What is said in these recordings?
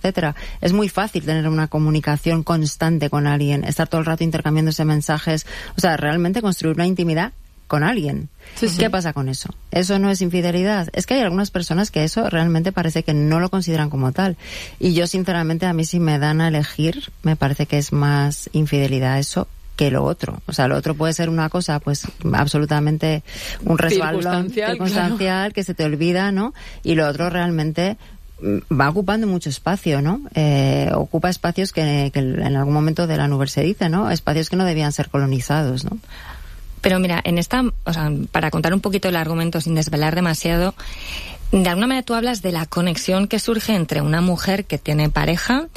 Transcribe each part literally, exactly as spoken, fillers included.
etcétera. Es muy fácil tener una comunicación constante con alguien, estar todo el rato intercambiándose mensajes, o sea, realmente construir una intimidad con alguien. Sí, sí. ¿Qué pasa con eso? ¿Eso no es infidelidad? Es que hay algunas personas que eso realmente parece que no lo consideran como tal. Y yo, sinceramente, a mí si me dan a elegir, me parece que es más infidelidad eso que lo otro. O sea, lo otro puede ser una cosa, pues, absolutamente un resbalón circunstancial, circunstancial claro. que se te olvida, ¿no? Y lo otro realmente va ocupando mucho espacio, ¿no? Eh, ocupa espacios que, que en algún momento de la nube se dice, ¿no? Espacios que no debían ser colonizados, ¿no? Pero mira, en esta, o sea, para contar un poquito el argumento sin desvelar demasiado, de alguna manera tú hablas de la conexión que surge entre una mujer que tiene pareja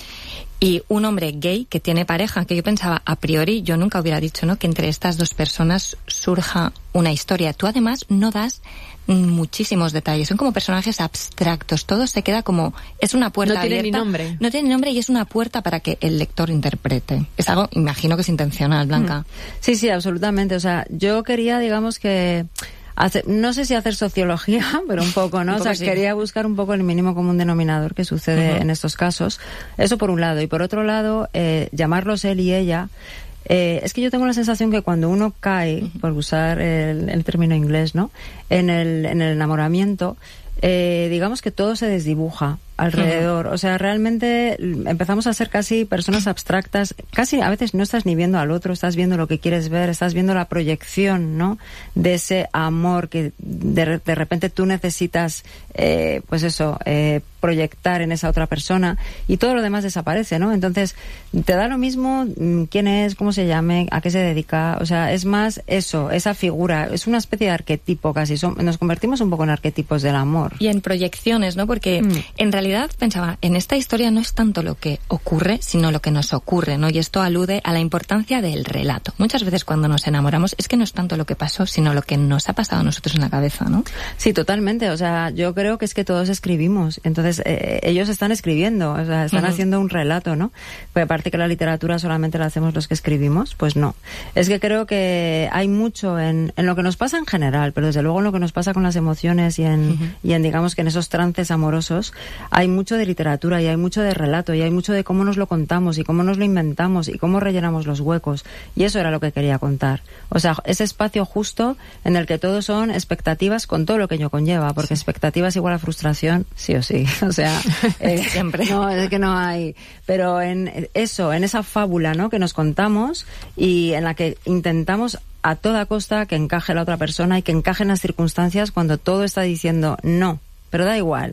y un hombre gay que tiene pareja, que yo pensaba, a priori, yo nunca hubiera dicho, ¿no?, que entre estas dos personas surja una historia. Tú además no das muchísimos detalles, son como personajes abstractos, todo se queda como, es una puerta abierta. No tiene abierta, ni nombre. No tiene ni nombre y es una puerta para que el lector interprete. Es algo, imagino que es intencional, Blanca. Sí, sí, absolutamente. O sea, yo quería, digamos que, hacer, no sé si hacer sociología, pero un poco, ¿no? Un poco o sea, sí. Quería buscar un poco el mínimo común denominador que sucede uh-huh. en estos casos. Eso por un lado. Y por otro lado, eh, llamarlos él y ella. Eh, es que yo tengo la sensación que cuando uno cae, uh-huh. por usar el, el término inglés, ¿no?, en el, en el enamoramiento, eh, digamos que todo se desdibuja alrededor. Uh-huh. O sea, realmente empezamos a ser casi personas abstractas. Casi a veces no estás ni viendo al otro, estás viendo lo que quieres ver, estás viendo la proyección, ¿no?, de ese amor que de, de repente tú necesitas, eh, pues eso, eh, proyectar en esa otra persona, y todo lo demás desaparece, ¿no? Entonces, te da lo mismo quién es, cómo se llame, a qué se dedica. O sea, es más eso, esa figura, es una especie de arquetipo casi. Son, nos convertimos un poco en arquetipos del amor. Y en proyecciones, ¿no? Porque mm. en realidad pensaba, en esta historia no es tanto lo que ocurre, sino lo que nos ocurre, ¿no? Y esto alude a la importancia del relato. Muchas veces cuando nos enamoramos es que no es tanto lo que pasó, sino lo que nos ha pasado a nosotros en la cabeza, ¿no? Sí, totalmente. O sea, yo creo que es que todos escribimos. Entonces, eh, ellos están escribiendo, o sea, están uh-huh. haciendo un relato, ¿no? Pues parece que la literatura solamente la hacemos los que escribimos. Pues no. Es que creo que hay mucho en, en lo que nos pasa en general, pero desde luego en lo que nos pasa con las emociones y en, uh-huh. y en digamos que en esos trances amorosos, hay mucho de literatura y hay mucho de relato y hay mucho de cómo nos lo contamos y cómo nos lo inventamos y cómo rellenamos los huecos. Y eso era lo que quería contar. O sea, ese espacio justo en el que todo son expectativas con todo lo que ello conlleva, porque sí. expectativas igual a frustración, sí o sí. O sea, eh, siempre. No, es que no hay. Pero en eso, en esa fábula, ¿no?, que nos contamos y en la que intentamos a toda costa que encaje la otra persona y que encaje en las circunstancias cuando todo está diciendo no, pero da igual.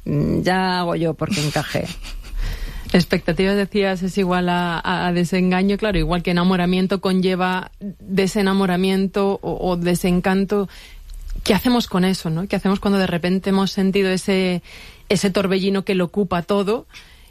Ya hago yo porque encaje. Expectativas, decías, es igual a, a desengaño, claro, igual que enamoramiento conlleva desenamoramiento o, o desencanto. ¿Qué hacemos con eso, no? ¿Qué hacemos cuando de repente hemos sentido ese, ese torbellino que lo ocupa todo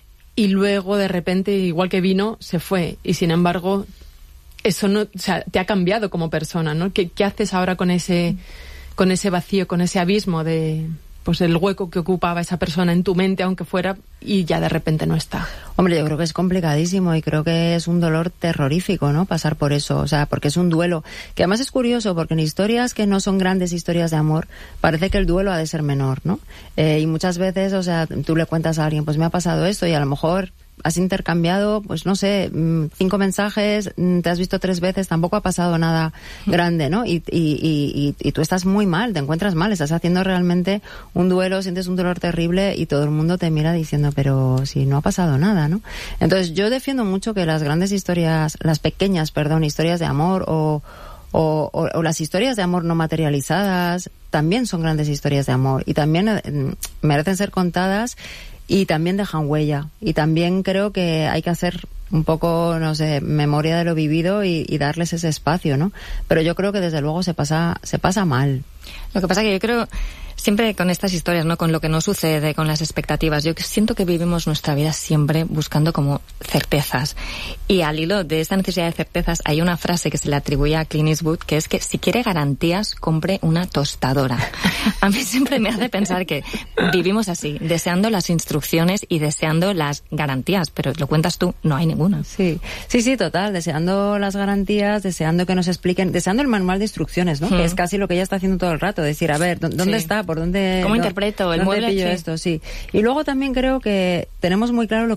y luego de repente, igual que vino, se fue? Y sin embargo, eso no, o sea, te ha cambiado como persona, ¿no? ¿Qué, qué haces ahora con ese, con ese vacío, con ese abismo de... pues el hueco que ocupaba esa persona en tu mente, aunque fuera, y ya de repente no está? Hombre, yo creo que es complicadísimo y creo que es un dolor terrorífico, ¿no?, pasar por eso, o sea, porque es un duelo, que además es curioso, porque en historias que no son grandes historias de amor, parece que el duelo ha de ser menor, ¿no? Eh, y muchas veces, o sea, tú le cuentas a alguien, pues me ha pasado esto, y a lo mejor has intercambiado, pues no sé, cinco mensajes, te has visto tres veces, tampoco ha pasado nada grande, ¿no? Y, y, y, y tú estás muy mal, te encuentras mal, estás haciendo realmente un duelo, sientes un dolor terrible y todo el mundo te mira diciendo, pero si no ha pasado nada, ¿no? Entonces yo defiendo mucho que las grandes historias, las pequeñas, perdón, historias de amor o, o, o, o las historias de amor no materializadas también son grandes historias de amor y también eh, merecen ser contadas. Y también dejan huella. Y también creo que hay que hacer un poco, no sé, memoria de lo vivido y, y darles ese espacio, ¿no? Pero yo creo que desde luego se pasa, se pasa mal. Lo que pasa que yo creo, siempre con estas historias, ¿no?, con lo que no sucede, con las expectativas, yo siento que vivimos nuestra vida siempre buscando como certezas. Y al hilo de esta necesidad de certezas hay una frase que se le atribuye a Clint Eastwood, que es que si quiere garantías, compre una tostadora. A mí siempre me hace pensar que vivimos así, deseando las instrucciones y deseando las garantías, pero lo cuentas tú, no hay ninguna. Sí, sí, sí, total, deseando las garantías, deseando que nos expliquen, deseando el manual de instrucciones, ¿no? Mm. Que es casi lo que ella está haciendo todo el rato, decir, a ver, ¿dónde sí. está? ¿Por dónde? ¿Cómo no, interpreto el ¿dónde mueble? pillo Sí. esto? Sí. Y luego también creo que tenemos muy claro lo,